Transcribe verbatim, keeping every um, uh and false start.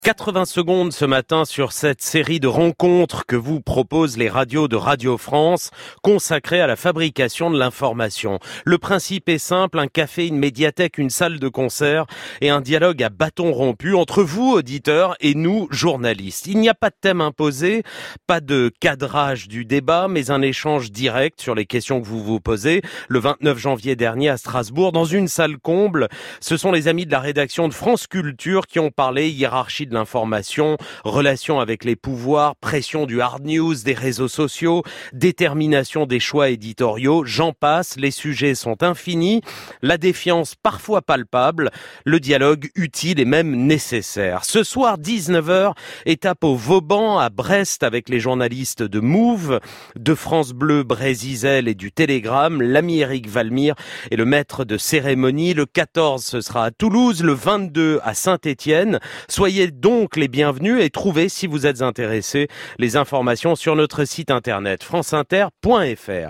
quatre-vingts secondes ce matin sur cette série de rencontres que vous proposent les radios de Radio France consacrées à la fabrication de l'information. Le principe est simple, un café, une médiathèque, une salle de concert et un dialogue à bâton rompu entre vous, auditeurs, et nous, journalistes. Il n'y a pas de thème imposé, pas de cadrage du débat, mais un échange direct sur les questions que vous vous posez. Le vingt-neuf janvier dernier à Strasbourg, dans une salle comble, ce sont les amis de la rédaction de France Culture qui ont parlé hiérarchie de l'information, relation avec les pouvoirs, pression du hard news, des réseaux sociaux, détermination des choix éditoriaux, j'en passe, les sujets sont infinis, la défiance parfois palpable, le dialogue utile et même nécessaire. Ce soir, dix-neuf heures, étape au Vauban, à Brest, avec les journalistes de Move, de France Bleu, Brésil et du Télégramme, l'ami Éric Valmire et le maître de cérémonie. Le quatorze, ce sera à Toulouse, le vingt-deux à Saint-Étienne. Soyez donc les bienvenus et trouvez, si vous êtes intéressés, les informations sur notre site internet franceinter point fr.